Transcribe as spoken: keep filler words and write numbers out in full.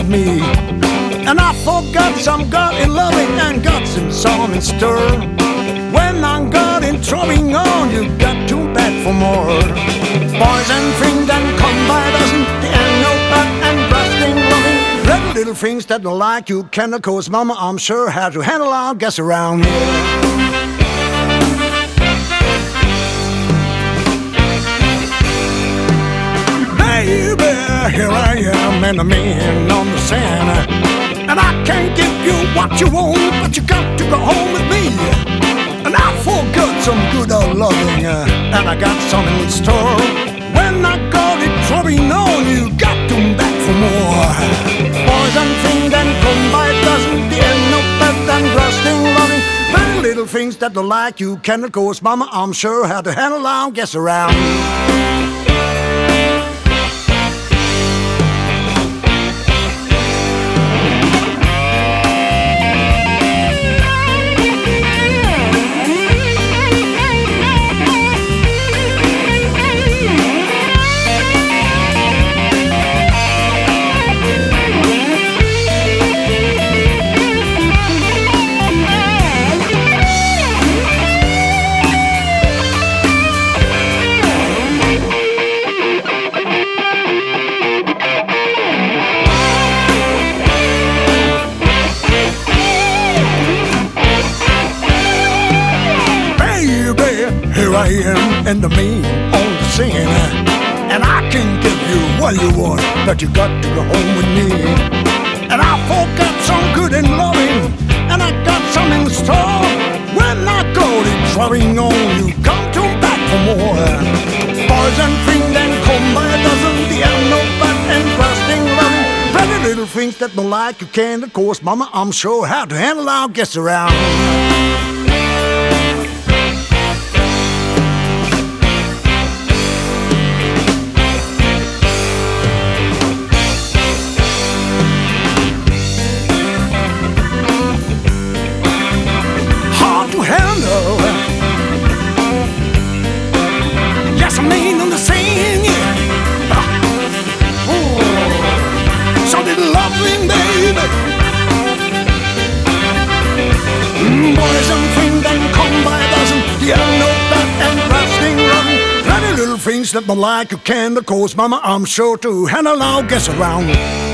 with me. And I forgot some God in loving and got some song in stir. When I got in trouble on, you got to back for more. Boys and things that come by doesn't, the end no bad and grasping loving. Little little things that don't like you can, of course, mama, I'm sure how to handle, I'll guess around here. Baby, here I am, and I'm in on the sand. And I can't give you what you want, but you got to go home with me. And I forgot some good old loving, uh, and I got some in store. When I got it trouble on, you got to back for more. Boys and things that come by doesn't, the end no better than rusting loving. Very little things that don't like you can, of course, mama, I'm sure how to handle, I'll guess around. Here I am, and the mean on the scene. And I can give you what you want, but you got to go home with me. And I forgot some good and loving, and I got some in store. When I go to trying on, you come to back for more. Boys and things that come by doesn't, the end no bad and trusting loving. Pretty little things that don't like you can, of course, mama, I'm sure how to handle, I'll guess around. Yes, I mean on the same, yeah. Oh, so did loving, baby. Mm, boys and things that come by a dozen, yeah, no bad and trusting loving. Plenty little things that don't like you can, of course, mama, I'm sure to handle, I'll guess around.